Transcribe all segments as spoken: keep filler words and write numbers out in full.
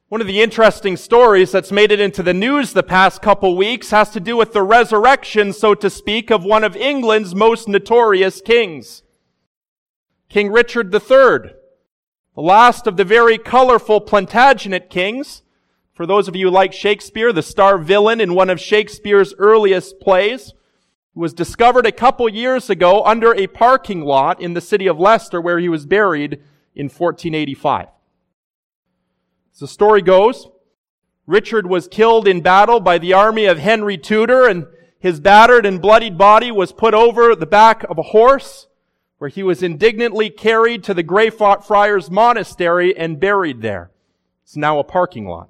One of the interesting stories that's made it into the news the past couple weeks has to do with the resurrection, so to speak, of one of England's most notorious kings. King Richard the Third, the last of the very colorful Plantagenet kings. For those of you who like Shakespeare, the star villain in one of Shakespeare's earliest plays, was discovered a couple years ago under a parking lot in the city of Leicester, where he was buried in fourteen eighty-five. As the story goes, Richard was killed in battle by the army of Henry Tudor, and his battered and bloodied body was put over the back of a horse, where he was indignantly carried to the Greyfriars Monastery and buried there. It's now a parking lot.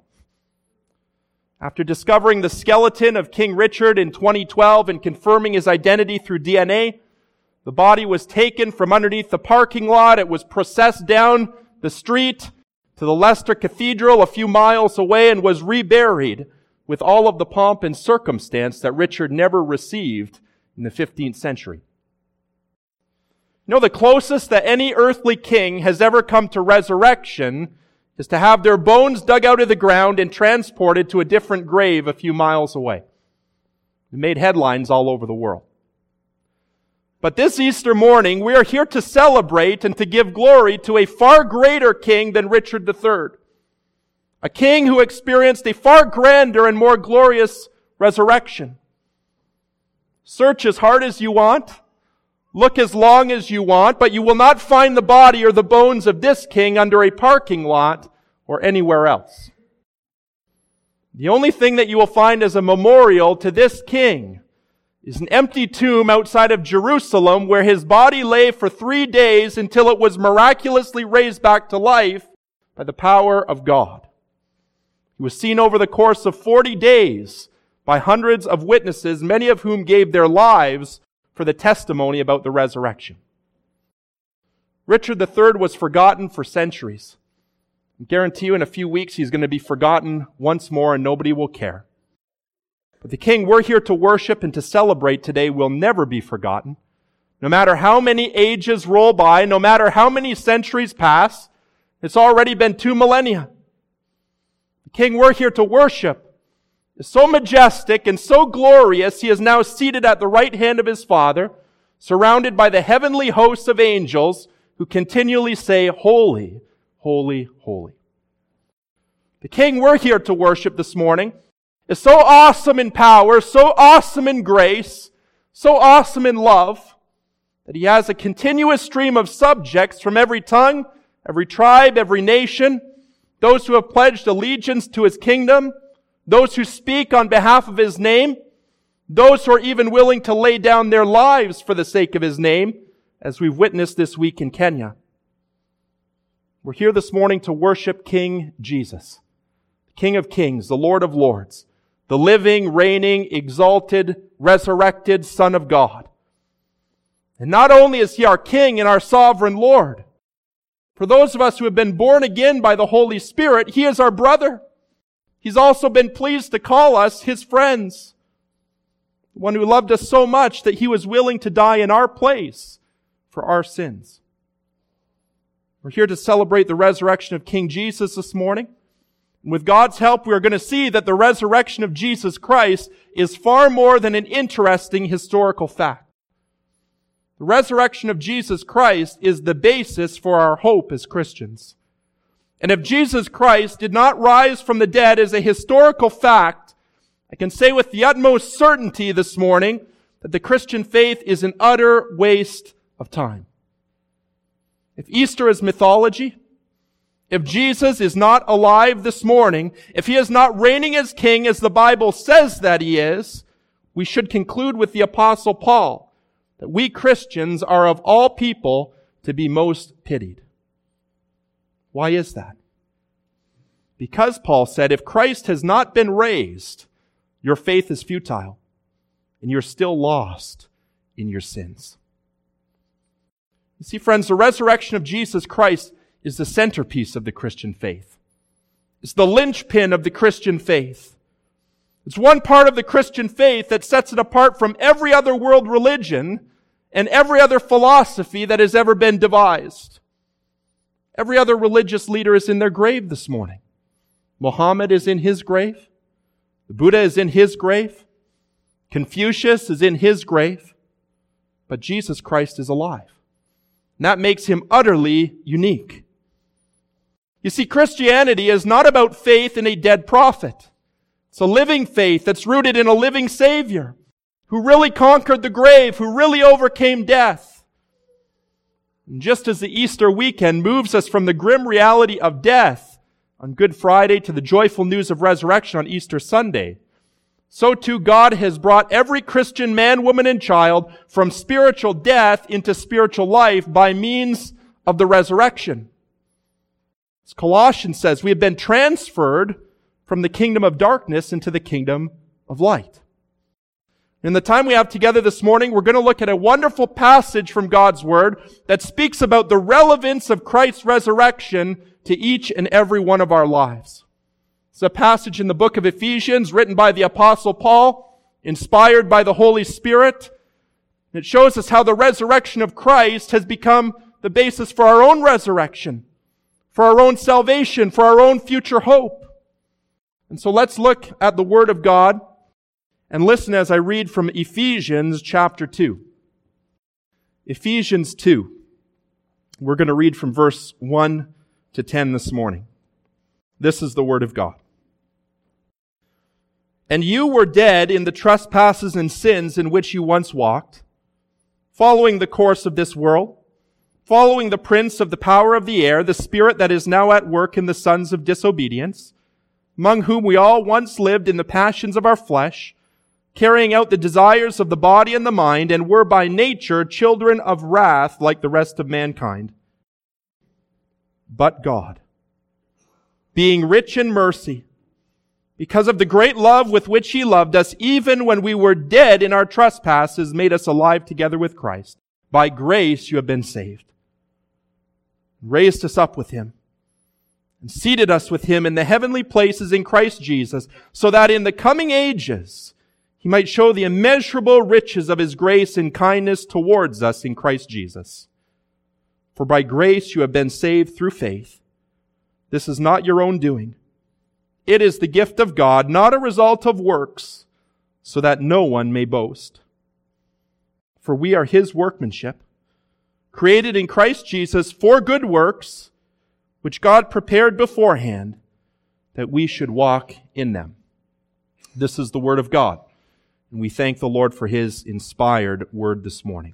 After discovering the skeleton of King Richard in twenty twelve and confirming his identity through D N A, the body was taken from underneath the parking lot. It was processed down the street to the Leicester Cathedral a few miles away and was reburied with all of the pomp and circumstance that Richard never received in the fifteenth century. You know, the closest that any earthly king has ever come to resurrection is to have their bones dug out of the ground and transported to a different grave a few miles away. It made headlines all over the world. But this Easter morning, we are here to celebrate and to give glory to a far greater king than Richard the Third. A king who experienced a far grander and more glorious resurrection. Search as hard as you want, look as long as you want, but you will not find the body or the bones of this king under a parking lot or anywhere else. The only thing that you will find as a memorial to this king is an empty tomb outside of Jerusalem where his body lay for three days until it was miraculously raised back to life by the power of God. He was seen over the course of forty days by hundreds of witnesses, many of whom gave their lives for the testimony about the resurrection. Richard the Third was forgotten for centuries. I guarantee you in a few weeks he's going to be forgotten once more and nobody will care. But the king we're here to worship and to celebrate today will never be forgotten. No matter how many ages roll by, no matter how many centuries pass, it's already been two millennia. The king we're here to worship is so majestic and so glorious, he is now seated at the right hand of his Father, surrounded by the heavenly hosts of angels who continually say, "Holy, holy, holy." The king we're here to worship this morning is so awesome in power, so awesome in grace, so awesome in love, that he has a continuous stream of subjects from every tongue, every tribe, every nation, those who have pledged allegiance to his kingdom, those who speak on behalf of his name, those who are even willing to lay down their lives for the sake of his name, as we've witnessed this week in Kenya. We're here this morning to worship King Jesus, the King of Kings, the Lord of Lords, the living, reigning, exalted, resurrected Son of God. And not only is He our King and our sovereign Lord, for those of us who have been born again by the Holy Spirit, He is our brother. He's also been pleased to call us His friends. The one who loved us so much that He was willing to die in our place for our sins. We're here to celebrate the resurrection of King Jesus this morning. And with God's help, we are going to see that the resurrection of Jesus Christ is far more than an interesting historical fact. The resurrection of Jesus Christ is the basis for our hope as Christians. And if Jesus Christ did not rise from the dead as a historical fact, I can say with the utmost certainty this morning that the Christian faith is an utter waste of time. If Easter is mythology, if Jesus is not alive this morning, if He is not reigning as King as the Bible says that He is, we should conclude with the Apostle Paul that we Christians are of all people to be most pitied. Why is that? Because Paul said, if Christ has not been raised, your faith is futile, and you're still lost in your sins. You see, friends, the resurrection of Jesus Christ is the centerpiece of the Christian faith. It's the linchpin of the Christian faith. It's one part of the Christian faith that sets it apart from every other world religion and every other philosophy that has ever been devised. Every other religious leader is in their grave this morning. Muhammad is in his grave. The Buddha is in his grave. Confucius is in his grave. But Jesus Christ is alive. And that makes him utterly unique. You see, Christianity is not about faith in a dead prophet. It's a living faith that's rooted in a living Savior who really conquered the grave, who really overcame death. And just as the Easter weekend moves us from the grim reality of death on Good Friday to the joyful news of resurrection on Easter Sunday, so too God has brought every Christian man, woman, and child from spiritual death into spiritual life by means of the resurrection. As Colossians says, we have been transferred from the kingdom of darkness into the kingdom of light. In the time we have together this morning, we're going to look at a wonderful passage from God's Word that speaks about the relevance of Christ's resurrection to each and every one of our lives. It's a passage in the book of Ephesians written by the Apostle Paul, inspired by the Holy Spirit. It shows us how the resurrection of Christ has become the basis for our own resurrection, for our own salvation, for our own future hope. And so let's look at the Word of God and listen as I read from Ephesians chapter two. Ephesians two. We're going to read from verse one to ten this morning. This is the Word of God. And you were dead in the trespasses and sins in which you once walked, following the course of this world, following the prince of the power of the air, the spirit that is now at work in the sons of disobedience, among whom we all once lived in the passions of our flesh, carrying out the desires of the body and the mind, and were by nature children of wrath like the rest of mankind. But God, being rich in mercy, because of the great love with which He loved us, even when we were dead in our trespasses, made us alive together with Christ. By grace you have been saved. Raised us up with Him, and seated us with Him in the heavenly places in Christ Jesus, so that in the coming ages He might show the immeasurable riches of His grace and kindness towards us in Christ Jesus. For by grace you have been saved through faith. This is not your own doing. It is the gift of God, not a result of works, so that no one may boast. For we are His workmanship, created in Christ Jesus for good works, which God prepared beforehand, that we should walk in them. This is the Word of God, and we thank the Lord for His inspired Word this morning.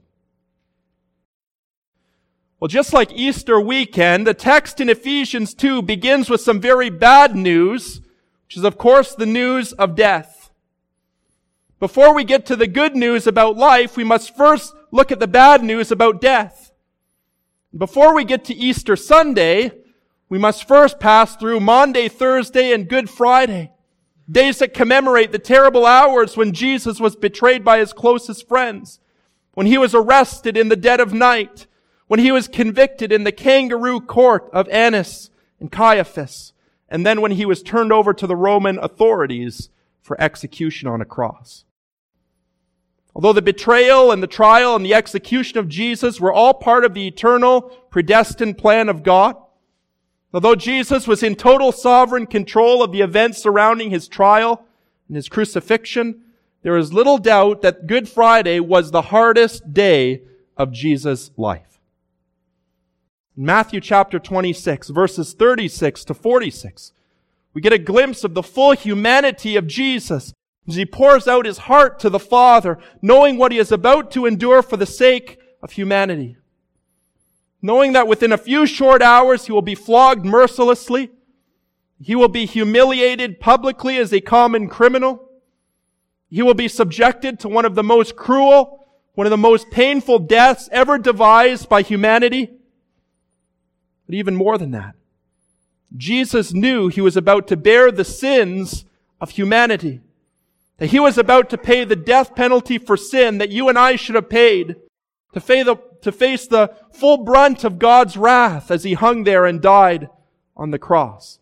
Well, just like Easter weekend, the text in Ephesians two begins with some very bad news, which is, of course, the news of death. Before we get to the good news about life, we must first look at the bad news about death. Before we get to Easter Sunday, we must first pass through Maundy, Thursday, and Good Friday, days that commemorate the terrible hours when Jesus was betrayed by His closest friends, when He was arrested in the dead of night, when He was convicted in the kangaroo court of Annas and Caiaphas, and then when He was turned over to the Roman authorities for execution on a cross. Although the betrayal and the trial and the execution of Jesus were all part of the eternal, predestined plan of God, although Jesus was in total sovereign control of the events surrounding His trial and His crucifixion, there is little doubt that Good Friday was the hardest day of Jesus' life. In Matthew chapter twenty-six, verses thirty-six to forty-six, we get a glimpse of the full humanity of Jesus as He pours out His heart to the Father, knowing what He is about to endure for the sake of humanity. Knowing that within a few short hours He will be flogged mercilessly, He will be humiliated publicly as a common criminal, He will be subjected to one of the most cruel, one of the most painful deaths ever devised by humanity. But even more than that, Jesus knew He was about to bear the sins of humanity. That He was about to pay the death penalty for sin that you and I should have paid. To face the, to face the full brunt of God's wrath as He hung there and died on the cross.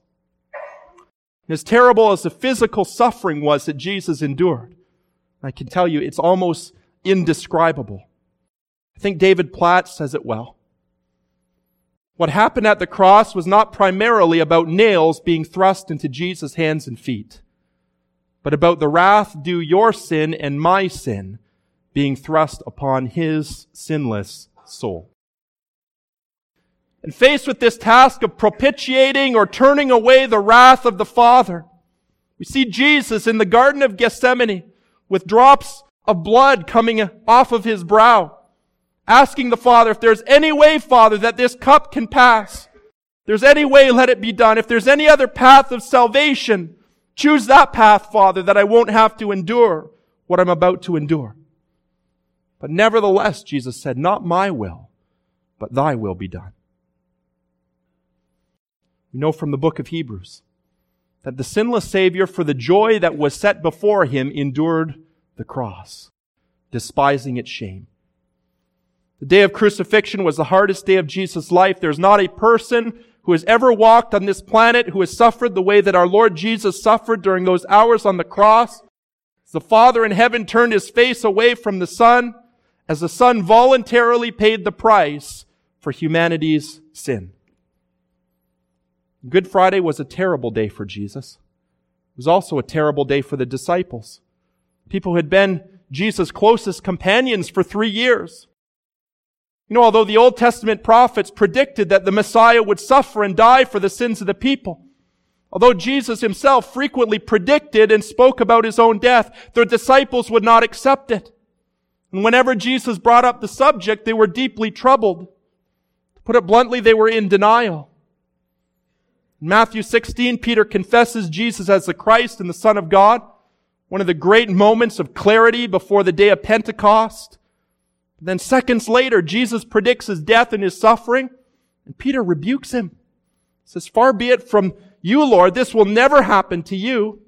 And as terrible as the physical suffering was that Jesus endured, I can tell you it's almost indescribable. I think David Platt says it well. What happened at the cross was not primarily about nails being thrust into Jesus' hands and feet, but about the wrath due your sin and my sin being thrust upon his sinless soul. And faced with this task of propitiating or turning away the wrath of the Father, we see Jesus in the Garden of Gethsemane with drops of blood coming off of his brow, asking the Father, if there's any way, Father, that this cup can pass, if there's any way, let it be done. If there's any other path of salvation, choose that path, Father, that I won't have to endure what I'm about to endure. But nevertheless, Jesus said, not my will, but thy will be done. We know from the book of Hebrews that the sinless Savior, for the joy that was set before him, endured the cross, despising its shame. The day of crucifixion was the hardest day of Jesus' life. There's not a person who has ever walked on this planet who has suffered the way that our Lord Jesus suffered during those hours on the cross. As the Father in heaven turned his face away from the Son, as the Son voluntarily paid the price for humanity's sin. Good Friday was a terrible day for Jesus. It was also a terrible day for the disciples. People who had been Jesus' closest companions for three years. You know, although the Old Testament prophets predicted that the Messiah would suffer and die for the sins of the people, although Jesus himself frequently predicted and spoke about his own death, their disciples would not accept it. And whenever Jesus brought up the subject, they were deeply troubled. To put it bluntly, they were in denial. In Matthew sixteen, Peter confesses Jesus as the Christ and the Son of God, one of the great moments of clarity before the day of Pentecost. Then seconds later, Jesus predicts his death and his suffering, and Peter rebukes him. He says, far be it from you, Lord, this will never happen to you.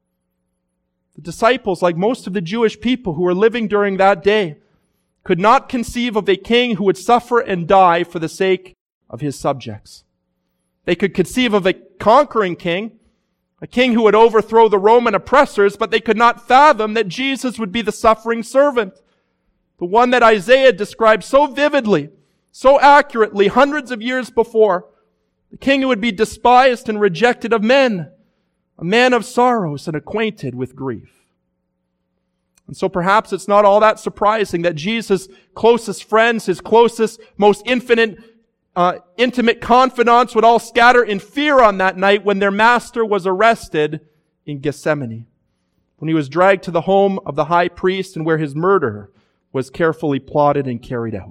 The disciples, like most of the Jewish people who were living during that day, could not conceive of a king who would suffer and die for the sake of his subjects. They could conceive of a conquering king, a king who would overthrow the Roman oppressors, but they could not fathom that Jesus would be the suffering servant. The one that Isaiah described so vividly, so accurately hundreds of years before. The king who would be despised and rejected of men. A man of sorrows and acquainted with grief. And so perhaps it's not all that surprising that Jesus' closest friends, his closest, most infinite, uh, intimate confidants would all scatter in fear on that night when their master was arrested in Gethsemane. When he was dragged to the home of the high priest and where his murder was carefully plotted and carried out.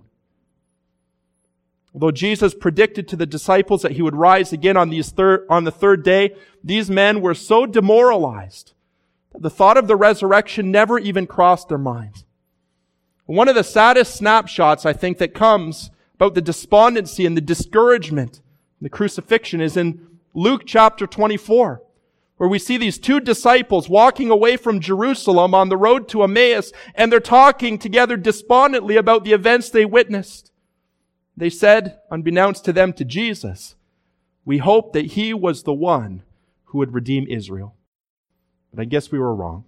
Although Jesus predicted to the disciples that he would rise again on, these thir- on the third day, these men were so demoralized that the thought of the resurrection never even crossed their minds. One of the saddest snapshots, I think, that comes about the despondency and the discouragement in the crucifixion is in Luke chapter twenty-four. Where we see these two disciples walking away from Jerusalem on the road to Emmaus, and they're talking together despondently about the events they witnessed. They said, unbeknownst to them, to Jesus, we hoped that he was the one who would redeem Israel. But I guess we were wrong.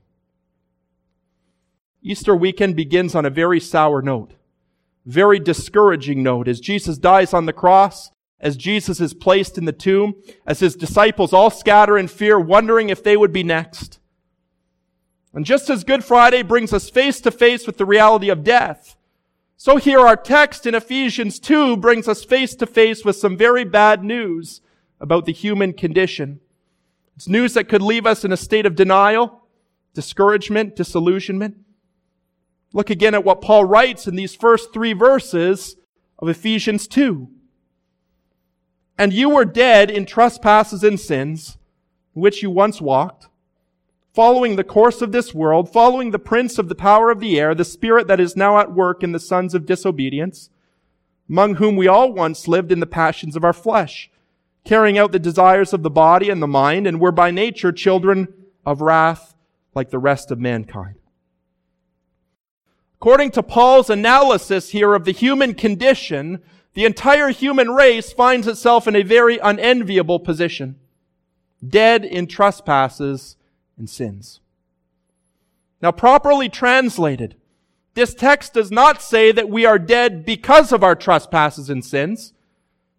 Easter weekend begins on a very sour note, very discouraging note, as Jesus dies on the cross, as Jesus is placed in the tomb, as his disciples all scatter in fear, wondering if they would be next. And just as Good Friday brings us face to face with the reality of death, so here our text in Ephesians two brings us face to face with some very bad news about the human condition. It's news that could leave us in a state of denial, discouragement, disillusionment. Look again at what Paul writes in these first three verses of Ephesians two. And you were dead in trespasses and sins, in which you once walked, following the course of this world, following the prince of the power of the air, the spirit that is now at work in the sons of disobedience, among whom we all once lived in the passions of our flesh, carrying out the desires of the body and the mind, and were by nature children of wrath like the rest of mankind. According to Paul's analysis here of the human condition, the entire human race finds itself in a very unenviable position, dead in trespasses and sins. Now, properly translated, this text does not say that we are dead because of our trespasses and sins,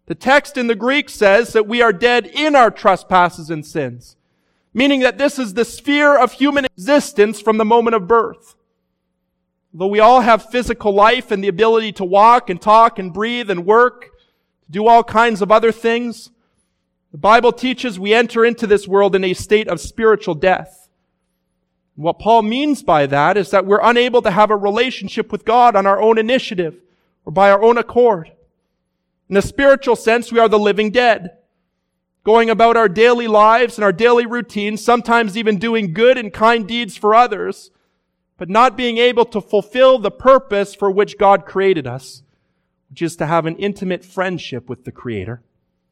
The text in the Greek says that we are dead in our trespasses and sins, meaning that this is the sphere of human existence from the moment of birth. Though we all have physical life and the ability to walk and talk and breathe and work, to do all kinds of other things, the Bible teaches we enter into this world in a state of spiritual death. And what Paul means by that is that we're unable to have a relationship with God on our own initiative or by our own accord. In a spiritual sense, we are the living dead, going about our daily lives and our daily routines, sometimes even doing good and kind deeds for others, but not being able to fulfill the purpose for which God created us, which is to have an intimate friendship with the Creator.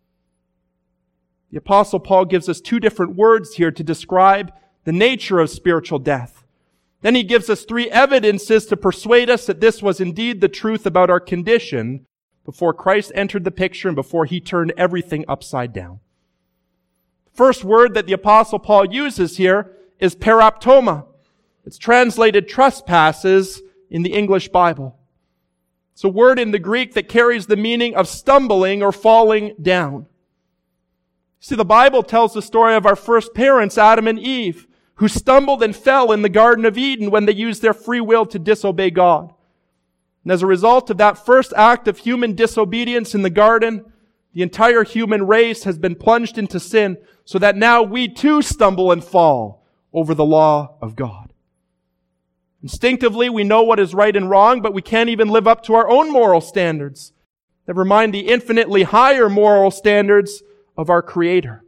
The Apostle Paul gives us two different words here to describe the nature of spiritual death. Then he gives us three evidences to persuade us that this was indeed the truth about our condition before Christ entered the picture and before he turned everything upside down. The first word that the Apostle Paul uses here is paraptoma. It's translated trespasses in the English Bible. It's a word in the Greek that carries the meaning of stumbling or falling down. See, the Bible tells the story of our first parents, Adam and Eve, who stumbled and fell in the Garden of Eden when they used their free will to disobey God. And as a result of that first act of human disobedience in the garden, the entire human race has been plunged into sin, so that now we too stumble and fall over the law of God. Instinctively, we know what is right and wrong, but we can't even live up to our own moral standards. Never mind the infinitely higher moral standards of our Creator.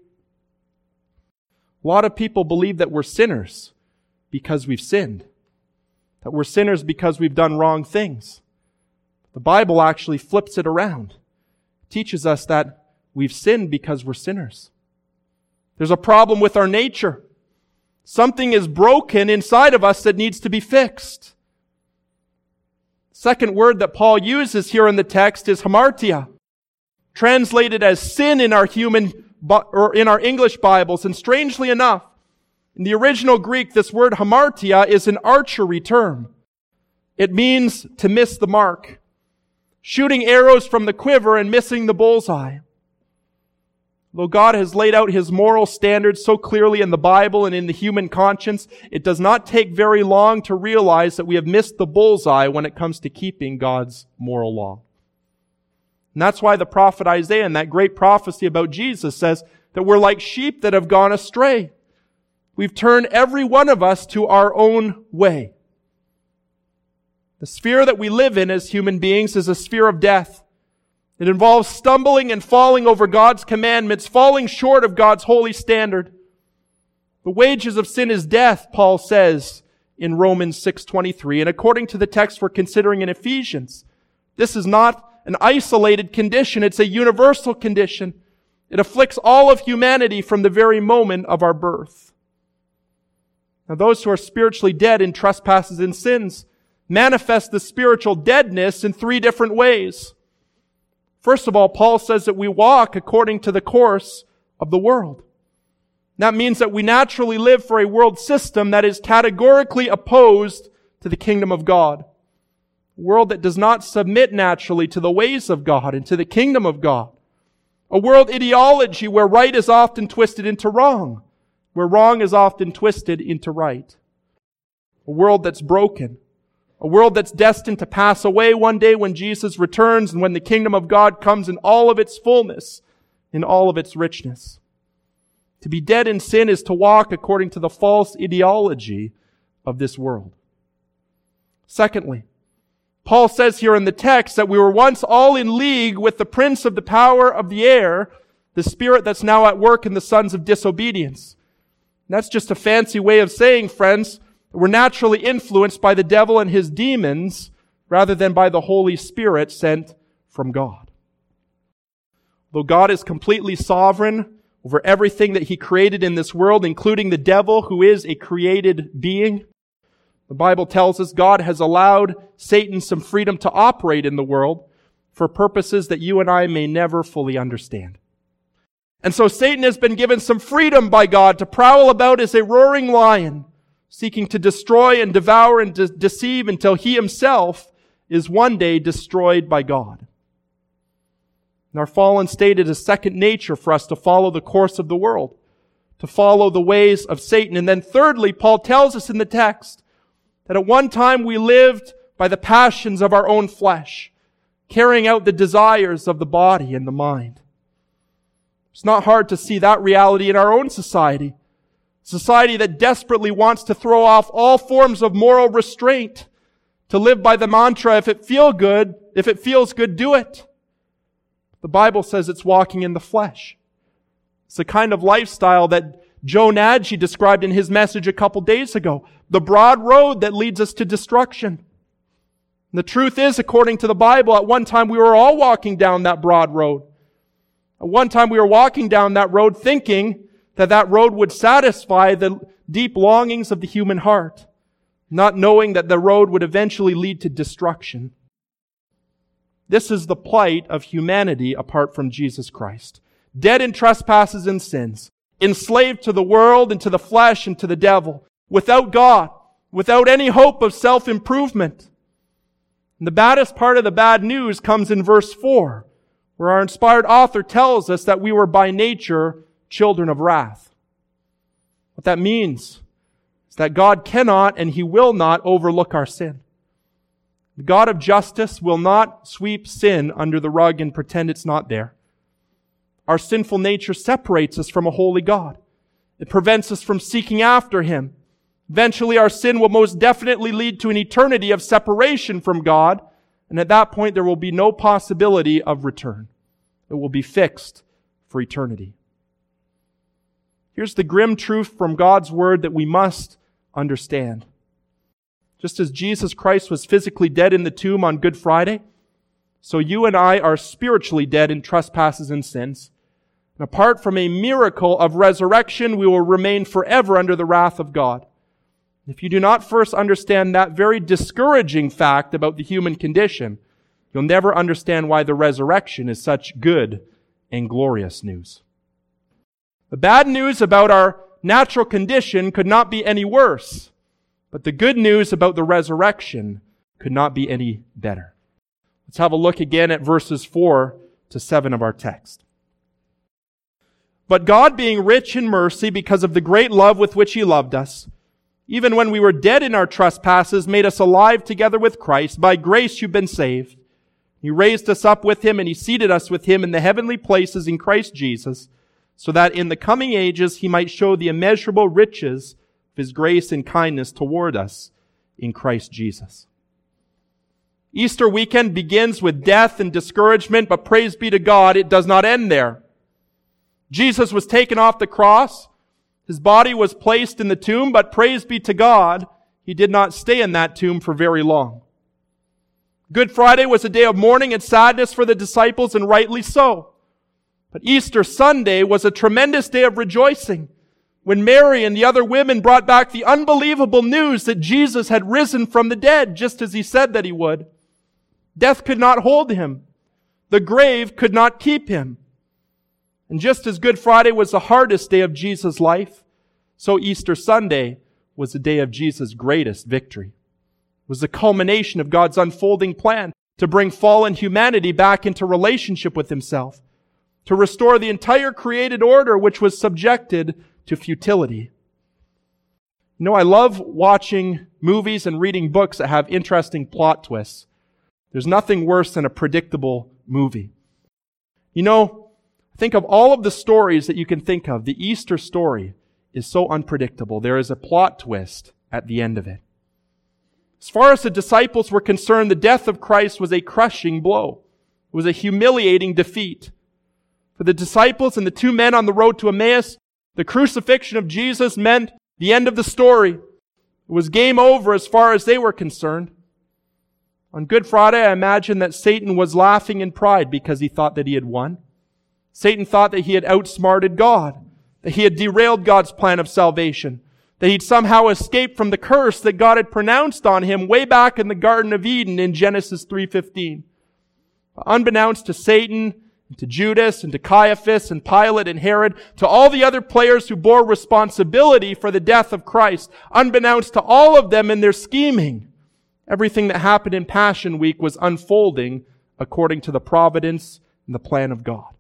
A lot of people believe that we're sinners because we've sinned. That we're sinners because we've done wrong things. The Bible actually flips it around. It teaches us that we've sinned because we're sinners. There's a problem with our nature. Something is broken inside of us that needs to be fixed. Second word that Paul uses here in the text is hamartia, translated as sin in our human or in our English Bibles. And strangely enough, in the original Greek, this word hamartia is an archery term. It means to miss the mark, shooting arrows from the quiver and missing the bullseye. Though God has laid out His moral standards so clearly in the Bible and in the human conscience, it does not take very long to realize that we have missed the bullseye when it comes to keeping God's moral law. And that's why the prophet Isaiah, in that great prophecy about Jesus, says that we're like sheep that have gone astray. We've turned every one of us to our own way. The sphere that we live in as human beings is a sphere of death. It involves stumbling and falling over God's commandments, falling short of God's holy standard. The wages of sin is death, Paul says in Romans six twenty-three. And according to the text we're considering in Ephesians, this is not an isolated condition. It's a universal condition. It afflicts all of humanity from the very moment of our birth. Now, those who are spiritually dead in trespasses and sins manifest the spiritual deadness in three different ways. First of all, Paul says that we walk according to the course of the world. That means that we naturally live for a world system that is categorically opposed to the kingdom of God. A world that does not submit naturally to the ways of God and to the kingdom of God. A world ideology where right is often twisted into wrong, where wrong is often twisted into right. A world that's broken. A world that's destined to pass away one day when Jesus returns and when the kingdom of God comes in all of its fullness, in all of its richness. To be dead in sin is to walk according to the false ideology of this world. Secondly, Paul says here in the text that we were once all in league with the prince of the power of the air, the spirit that's now at work in the sons of disobedience. And that's just a fancy way of saying, friends, we're naturally influenced by the devil and his demons rather than by the Holy Spirit sent from God. Though God is completely sovereign over everything that He created in this world, including the devil, who is a created being, the Bible tells us God has allowed Satan some freedom to operate in the world for purposes that you and I may never fully understand. And so Satan has been given some freedom by God to prowl about as a roaring lion, seeking to destroy and devour and de- deceive until he himself is one day destroyed by God. In our fallen state, it is second nature for us to follow the course of the world, to follow the ways of Satan. And then thirdly, Paul tells us in the text that at one time we lived by the passions of our own flesh, carrying out the desires of the body and the mind. It's not hard to see that reality in our own society. A society that desperately wants to throw off all forms of moral restraint, to live by the mantra, if it feel good, if it feels good, do it. The Bible says it's walking in the flesh. It's the kind of lifestyle that Joe Nagy described in his message a couple days ago. The broad road that leads us to destruction. And the truth is, according to the Bible, at one time we were all walking down that broad road. At one time we were walking down that road thinking that that road would satisfy the deep longings of the human heart, not knowing that the road would eventually lead to destruction. This is the plight of humanity apart from Jesus Christ. Dead in trespasses and sins, enslaved to the world and to the flesh and to the devil, without God, without any hope of self-improvement. And the baddest part of the bad news comes in verse four, where our inspired author tells us that we were by nature children of wrath. What that means is that God cannot and He will not overlook our sin. The God of justice will not sweep sin under the rug and pretend it's not there. Our sinful nature separates us from a holy God. It prevents us from seeking after Him. Eventually, our sin will most definitely lead to an eternity of separation from God, and at that point there will be no possibility of return. It will be fixed for eternity. Here's the grim truth from God's Word that we must understand. Just as Jesus Christ was physically dead in the tomb on Good Friday, so you and I are spiritually dead in trespasses and sins. And apart from a miracle of resurrection, we will remain forever under the wrath of God. If you do not first understand that very discouraging fact about the human condition, you'll never understand why the resurrection is such good and glorious news. The bad news about our natural condition could not be any worse, but the good news about the resurrection could not be any better. Let's have a look again at verses four to seven of our text. But God, being rich in mercy because of the great love with which He loved us, even when we were dead in our trespasses, made us alive together with Christ. By grace you've been saved. He raised us up with Him and He seated us with Him in the heavenly places in Christ Jesus, so that in the coming ages He might show the immeasurable riches of His grace and kindness toward us in Christ Jesus. Easter weekend begins with death and discouragement, but praise be to God, it does not end there. Jesus was taken off the cross. His body was placed in the tomb, but praise be to God, He did not stay in that tomb for very long. Good Friday was a day of mourning and sadness for the disciples, and rightly so. But Easter Sunday was a tremendous day of rejoicing, when Mary and the other women brought back the unbelievable news that Jesus had risen from the dead, just as He said that He would. Death could not hold Him. The grave could not keep Him. And just as Good Friday was the hardest day of Jesus' life, so Easter Sunday was the day of Jesus' greatest victory. It was the culmination of God's unfolding plan to bring fallen humanity back into relationship with Himself, to restore the entire created order which was subjected to futility. You know, I love watching movies and reading books that have interesting plot twists. There's nothing worse than a predictable movie. You know, think of all of the stories that you can think of. The Easter story is so unpredictable. There is a plot twist at the end of it. As far as the disciples were concerned, the death of Christ was a crushing blow. It was a humiliating defeat. For the disciples and the two men on the road to Emmaus, the crucifixion of Jesus meant the end of the story. It was game over as far as they were concerned. On Good Friday, I imagine that Satan was laughing in pride because he thought that he had won. Satan thought that he had outsmarted God, that he had derailed God's plan of salvation, that he'd somehow escaped from the curse that God had pronounced on him way back in the Garden of Eden in Genesis three fifteen. Unbeknownst to Satan, and to Judas, and to Caiaphas, and Pilate, and Herod, to all the other players who bore responsibility for the death of Christ, unbeknownst to all of them in their scheming, everything that happened in Passion Week was unfolding according to the providence and the plan of God.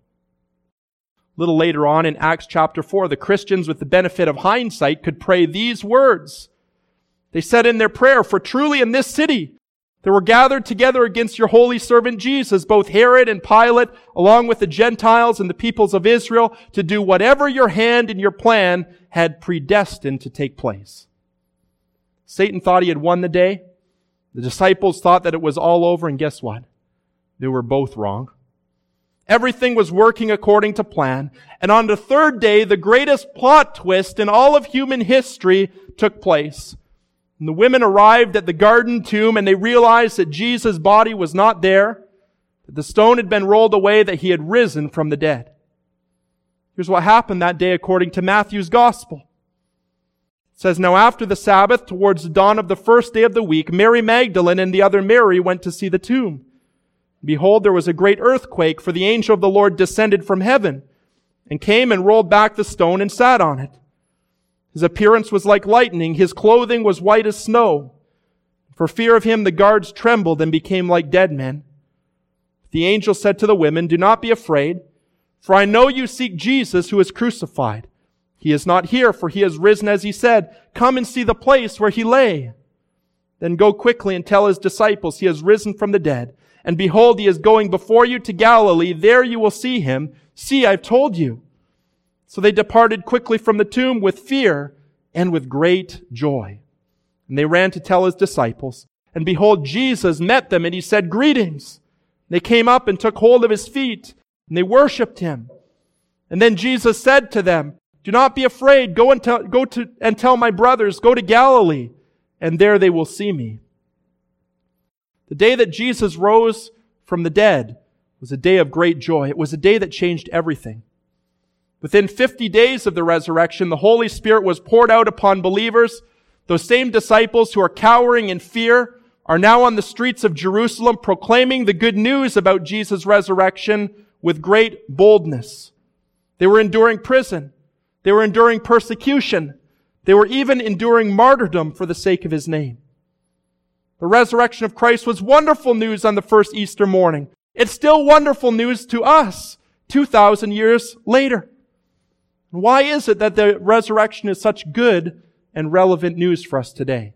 A little later on in Acts chapter four, the Christians, with the benefit of hindsight, could pray these words. They said in their prayer, "For truly in this city there were gathered together against your holy servant Jesus, both Herod and Pilate, along with the Gentiles and the peoples of Israel, to do whatever your hand and your plan had predestined to take place." Satan thought he had won the day. The disciples thought that it was all over, and guess what? They were both wrong. Everything was working according to plan. And on the third day, the greatest plot twist in all of human history took place. And the women arrived at the garden tomb and they realized that Jesus' body was not there, that the stone had been rolled away, that he had risen from the dead. Here's what happened that day according to Matthew's gospel. It says, "Now after the Sabbath, towards the dawn of the first day of the week, Mary Magdalene and the other Mary went to see the tomb. Behold, there was a great earthquake, for the angel of the Lord descended from heaven and came and rolled back the stone and sat on it. His appearance was like lightning. His clothing was white as snow. For fear of him, the guards trembled and became like dead men. The angel said to the women, 'Do not be afraid, for I know you seek Jesus who is crucified. He is not here, for he has risen as he said. Come and see the place where he lay. Then go quickly and tell his disciples he has risen from the dead. And behold, he is going before you to Galilee. There you will see him. See, I've told you.' So they departed quickly from the tomb with fear and with great joy. And they ran to tell his disciples. And behold, Jesus met them and he said, 'Greetings.' They came up and took hold of his feet and they worshipped him. And then Jesus said to them, 'Do not be afraid. Go and tell, go to, and tell my brothers, go to Galilee, and there they will see me.'" The day that Jesus rose from the dead was a day of great joy. It was a day that changed everything. Within fifty days of the resurrection, the Holy Spirit was poured out upon believers. Those same disciples who are cowering in fear are now on the streets of Jerusalem proclaiming the good news about Jesus' resurrection with great boldness. They were enduring prison. They were enduring persecution. They were even enduring martyrdom for the sake of his name. The resurrection of Christ was wonderful news on the first Easter morning. It's still wonderful news to us two thousand years later. Why is it that the resurrection is such good and relevant news for us today?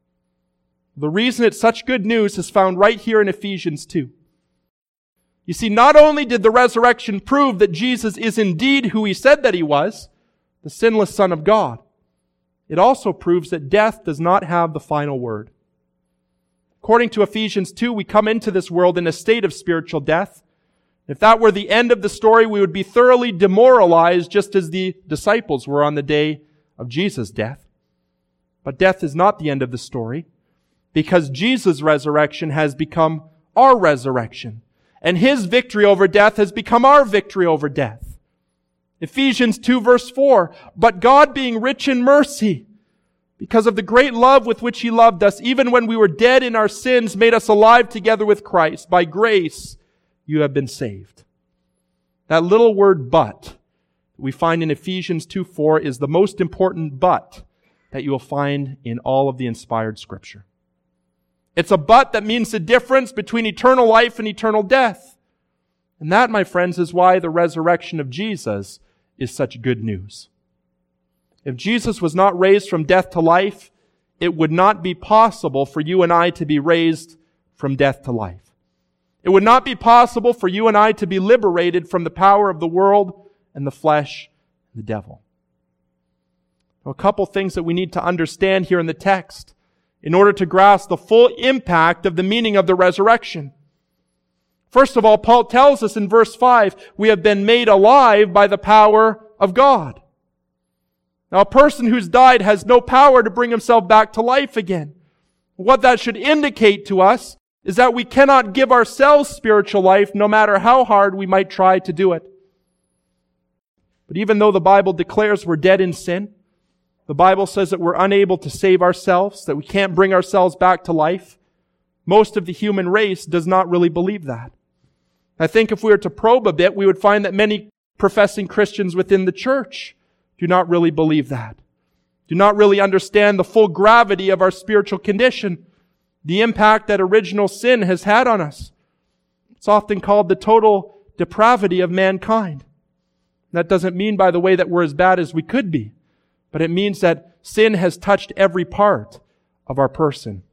The reason it's such good news is found right here in Ephesians two. You see, not only did the resurrection prove that Jesus is indeed who he said that he was, the sinless Son of God, it also proves that death does not have the final word. According to Ephesians two, we come into this world in a state of spiritual death. If that were the end of the story, we would be thoroughly demoralized, just as the disciples were on the day of Jesus' death. But death is not the end of the story, because Jesus' resurrection has become our resurrection, and his victory over death has become our victory over death. Ephesians two verse four, "But God, being rich in mercy, because of the great love with which he loved us, even when we were dead in our sins, made us alive together with Christ. By grace you have been saved." That little word "but" we find in Ephesians two four is the most important "but" that you will find in all of the inspired Scripture. It's a "but" that means the difference between eternal life and eternal death. And that, my friends, is why the resurrection of Jesus is such good news. If Jesus was not raised from death to life, it would not be possible for you and I to be raised from death to life. It would not be possible for you and I to be liberated from the power of the world and the flesh and the devil. Now, a couple things that we need to understand here in the text in order to grasp the full impact of the meaning of the resurrection. First of all, Paul tells us in verse five, we have been made alive by the power of God. Now, a person who's died has no power to bring himself back to life again. What that should indicate to us is that we cannot give ourselves spiritual life no matter how hard we might try to do it. But even though the Bible declares we're dead in sin, the Bible says that we're unable to save ourselves, that we can't bring ourselves back to life, most of the human race does not really believe that. I think if we were to probe a bit, we would find that many professing Christians within the church do not really believe that, do not really understand the full gravity of our spiritual condition, the impact that original sin has had on us. It's often called the total depravity of mankind. That doesn't mean, by the way, that we're as bad as we could be, but it means that sin has touched every part of our person.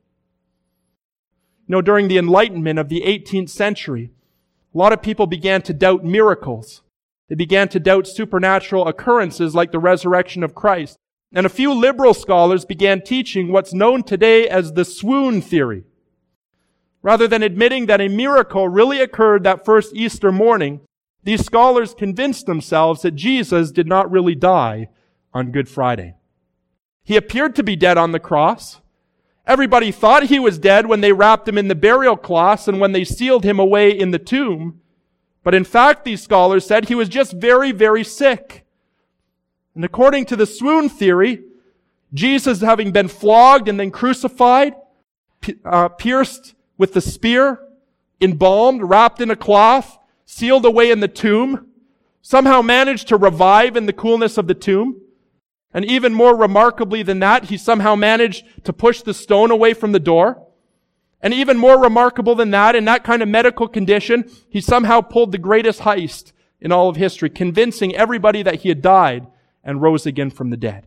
You know, during the Enlightenment of the eighteenth century, a lot of people began to doubt miracles. They began to doubt supernatural occurrences like the resurrection of Christ. And a few liberal scholars began teaching what's known today as the swoon theory. Rather than admitting that a miracle really occurred that first Easter morning, these scholars convinced themselves that Jesus did not really die on Good Friday. He appeared to be dead on the cross. Everybody thought he was dead when they wrapped him in the burial cloths and when they sealed him away in the tomb. But in fact, these scholars said he was just very, very sick. And according to the swoon theory, Jesus, having been flogged and then crucified, uh, pierced with the spear, embalmed, wrapped in a cloth, sealed away in the tomb, somehow managed to revive in the coolness of the tomb. And even more remarkably than that, he somehow managed to push the stone away from the door. And even more remarkable than that, in that kind of medical condition, he somehow pulled the greatest heist in all of history, convincing everybody that he had died and rose again from the dead.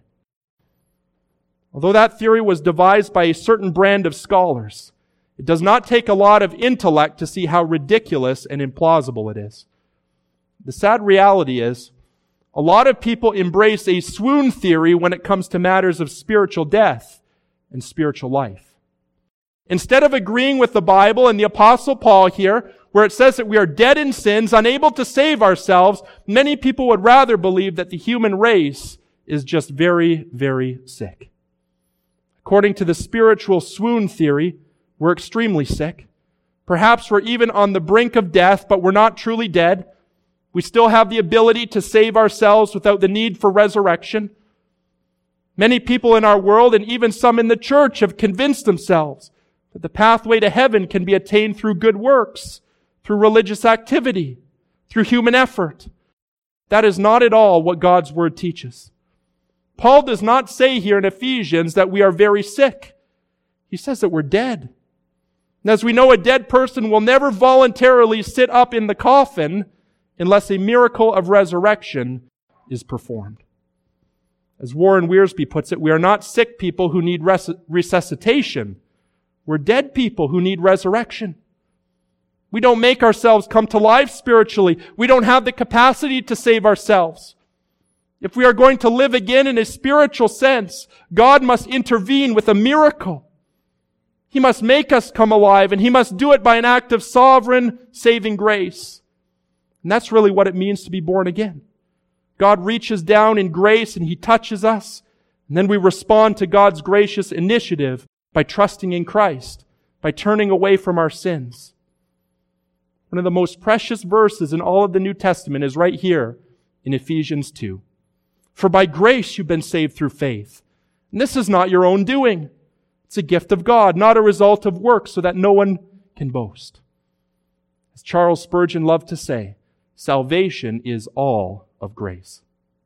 Although that theory was devised by a certain brand of scholars, it does not take a lot of intellect to see how ridiculous and implausible it is. The sad reality is, a lot of people embrace a swoon theory when it comes to matters of spiritual death and spiritual life. Instead of agreeing with the Bible and the Apostle Paul here, where it says that we are dead in sins, unable to save ourselves, many people would rather believe that the human race is just very, very sick. According to the spiritual swoon theory, we're extremely sick. Perhaps we're even on the brink of death, but we're not truly dead. We still have the ability to save ourselves without the need for resurrection. Many people in our world, and even some in the church, have convinced themselves that the pathway to heaven can be attained through good works, through religious activity, through human effort. That is not at all what God's Word teaches. Paul does not say here in Ephesians that we are very sick. He says that we're dead. And as we know, a dead person will never voluntarily sit up in the coffin unless a miracle of resurrection is performed. As Warren Wiersbe puts it, we are not sick people who need res- resuscitation. We're dead people who need resurrection. We don't make ourselves come to life spiritually. We don't have the capacity to save ourselves. If we are going to live again in a spiritual sense, God must intervene with a miracle. He must make us come alive, and He must do it by an act of sovereign saving grace. And that's really what it means to be born again. God reaches down in grace and He touches us, and then we respond to God's gracious initiative by trusting in Christ, by turning away from our sins. One of the most precious verses in all of the New Testament is right here in Ephesians two. For by grace you've been saved through faith. And this is not your own doing. It's a gift of God, not a result of works, so that no one can boast. As Charles Spurgeon loved to say, salvation is all of grace.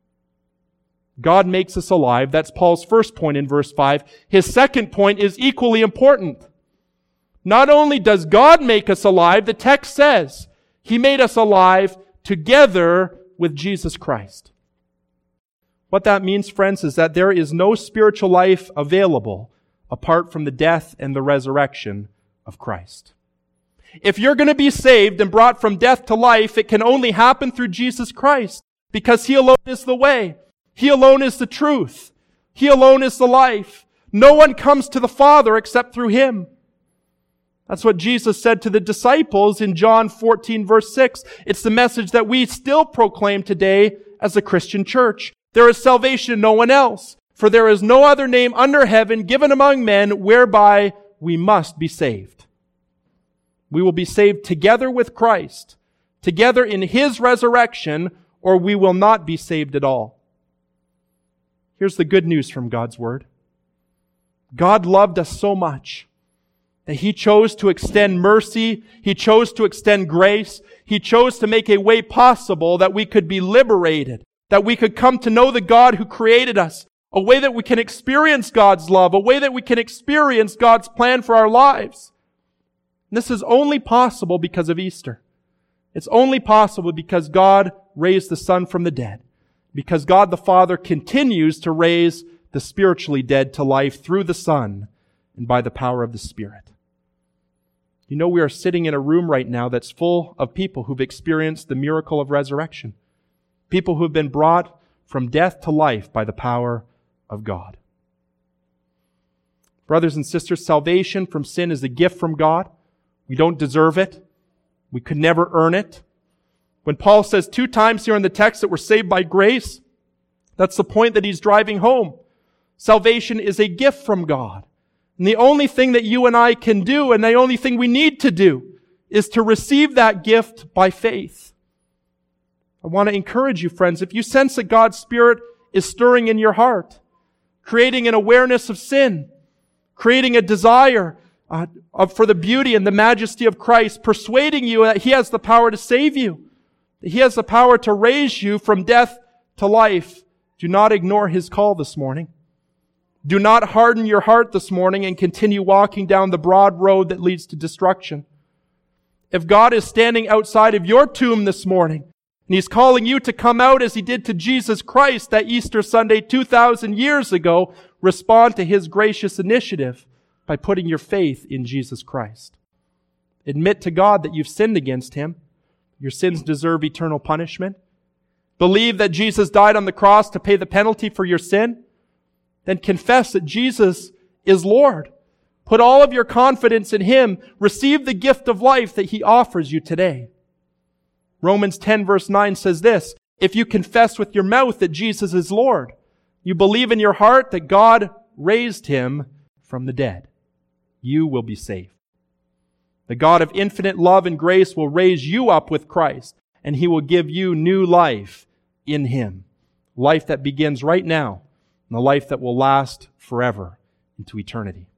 God makes us alive. That's Paul's first point in verse five. His second point is equally important. Not only does God make us alive, the text says He made us alive together with Jesus Christ. What that means, friends, is that there is no spiritual life available apart from the death and the resurrection of Christ. If you're going to be saved and brought from death to life, it can only happen through Jesus Christ, because He alone is the way. He alone is the truth. He alone is the life. No one comes to the Father except through Him. That's what Jesus said to the disciples in John fourteen, verse six. It's the message that we still proclaim today as a Christian church. There is salvation in no one else, for there is no other name under heaven given among men whereby we must be saved. We will be saved together with Christ, together in His resurrection, or we will not be saved at all. Here's the good news from God's Word. God loved us so much that He chose to extend mercy. He chose to extend grace. He chose to make a way possible that we could be liberated, that we could come to know the God who created us, a way that we can experience God's love, a way that we can experience God's plan for our lives. And this is only possible because of Easter. It's only possible because God raised the Son from the dead, because God the Father continues to raise the spiritually dead to life through the Son and by the power of the Spirit. You know, we are sitting in a room right now that's full of people who've experienced the miracle of resurrection. People who've been brought from death to life by the power of God. Brothers and sisters, salvation from sin is a gift from God. We don't deserve it. We could never earn it. When Paul says two times here in the text that we're saved by grace, that's the point that he's driving home. Salvation is a gift from God. And the only thing that you and I can do, and the only thing we need to do, is to receive that gift by faith. I want to encourage you, friends, if you sense that God's Spirit is stirring in your heart, creating an awareness of sin, creating a desire uh, for the beauty and the majesty of Christ, persuading you that He has the power to save you, that He has the power to raise you from death to life, do not ignore His call this morning. Do not harden your heart this morning and continue walking down the broad road that leads to destruction. If God is standing outside of your tomb this morning, and He's calling you to come out as He did to Jesus Christ that Easter Sunday two thousand years ago, respond to His gracious initiative by putting your faith in Jesus Christ. Admit to God that you've sinned against Him. Your sins deserve eternal punishment. Believe that Jesus died on the cross to pay the penalty for your sin. Then confess that Jesus is Lord. Put all of your confidence in Him. Receive the gift of life that He offers you today. Romans ten verse nine says this, if you confess with your mouth that Jesus is Lord, you believe in your heart that God raised Him from the dead, you will be saved. The God of infinite love and grace will raise you up with Christ, and He will give you new life in Him. Life that begins right now, and a life that will last forever into eternity.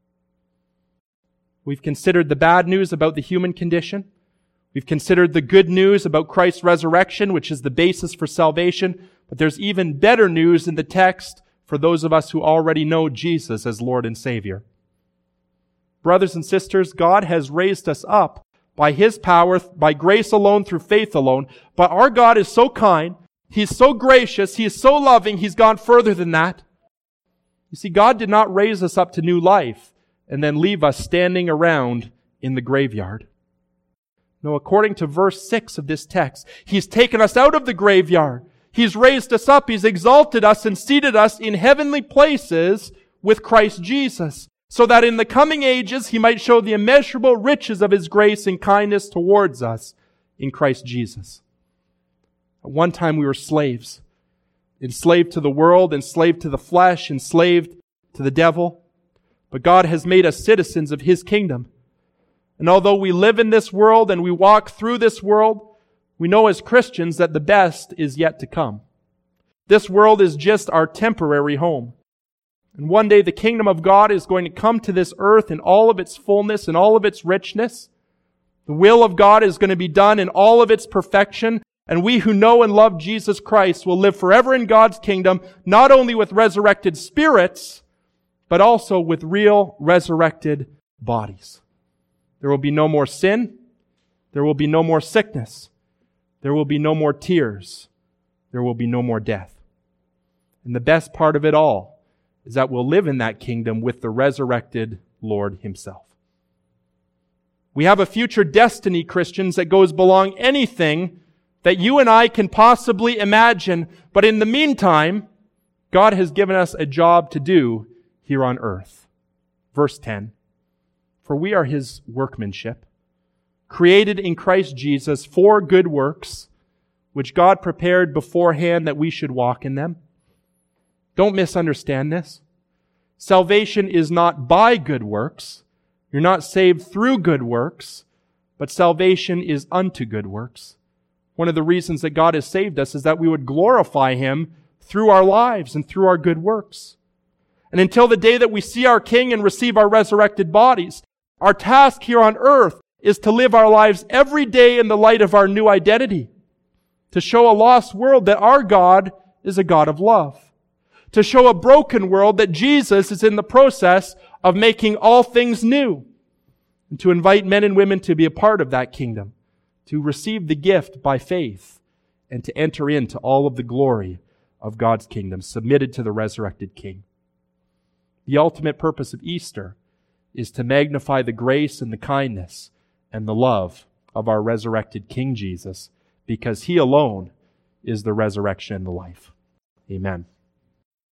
We've considered the bad news about the human condition. We've considered the good news about Christ's resurrection, which is the basis for salvation. But there's even better news in the text for those of us who already know Jesus as Lord and Savior. Brothers and sisters, God has raised us up by His power, by grace alone, through faith alone. But our God is so kind. He's so gracious. He is so loving. He's gone further than that. You see, God did not raise us up to new life and then leave us standing around in the graveyard. No, according to verse six of this text, He's taken us out of the graveyard. He's raised us up. He's exalted us and seated us in heavenly places with Christ Jesus, so that in the coming ages He might show the immeasurable riches of His grace and kindness towards us in Christ Jesus. At one time we were slaves, enslaved to the world, enslaved to the flesh, enslaved to the devil. But God has made us citizens of His kingdom. And although we live in this world and we walk through this world, we know as Christians that the best is yet to come. This world is just our temporary home. And one day the kingdom of God is going to come to this earth in all of its fullness and all of its richness. The will of God is going to be done in all of its perfection. And we who know and love Jesus Christ will live forever in God's kingdom, not only with resurrected spirits, but also with real resurrected bodies. There will be no more sin. There will be no more sickness. There will be no more tears. There will be no more death. And the best part of it all is that we'll live in that kingdom with the resurrected Lord Himself. We have a future destiny, Christians, that goes beyond anything that you and I can possibly imagine. But in the meantime, God has given us a job to do here on earth. Verse ten. For we are His workmanship, created in Christ Jesus for good works, which God prepared beforehand that we should walk in them. Don't misunderstand this. Salvation is not by good works. You're not saved through good works, but salvation is unto good works. One of the reasons that God has saved us is that we would glorify Him through our lives and through our good works. And until the day that we see our King and receive our resurrected bodies, our task here on earth is to live our lives every day in the light of our new identity, to show a lost world that our God is a God of love, to show a broken world that Jesus is in the process of making all things new, and to invite men and women to be a part of that kingdom, to receive the gift by faith, and to enter into all of the glory of God's kingdom, submitted to the resurrected King. The ultimate purpose of Easter is to magnify the grace and the kindness and the love of our resurrected King Jesus, because He alone is the resurrection and the life. Amen.